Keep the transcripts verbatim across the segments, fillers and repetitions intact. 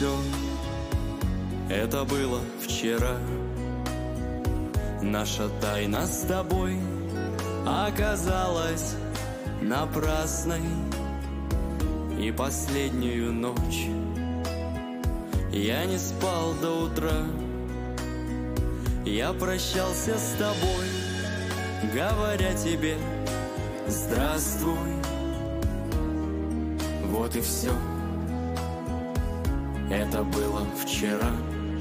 все, это было вчера. Наша тайна с тобой оказалась напрасной. И последнюю ночь я не спал до утра. Я прощался с тобой, говоря тебе здравствуй. Вот и все, это было вчера.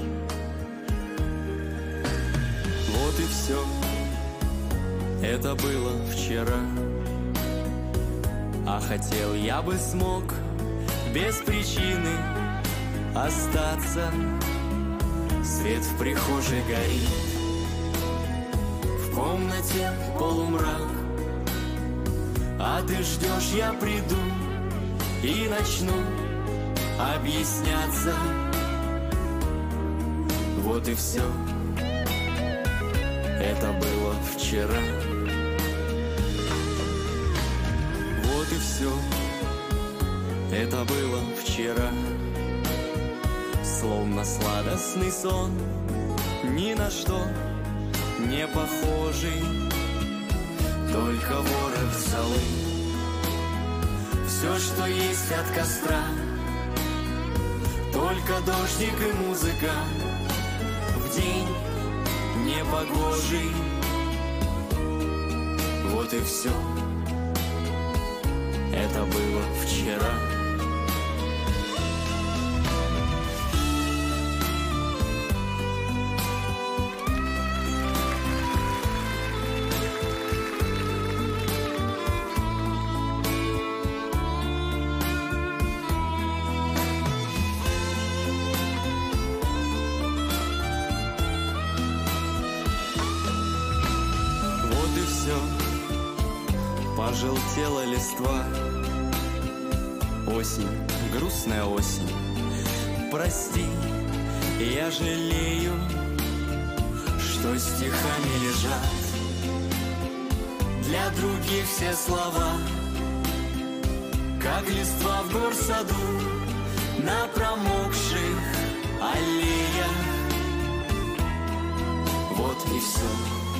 Вот и все, это было вчера. А хотел я бы смог без причины остаться. Свет в прихожей горит, в комнате полумрак. А ты ждешь, я приду и начну объясняться. Вот и все, это было вчера. Вот и все, это было вчера. Словно сладостный сон, ни на что не похожий. Только ворох золы, все, что есть от костра. Только дождик и музыка в день непогожий. Вот и все, это было вчера. Пожелтела листва. Осень, грустная осень. Прости, я жалею, что стихами лежат для других все слова, как листва в горсаду на промокших аллеях. Вот и все.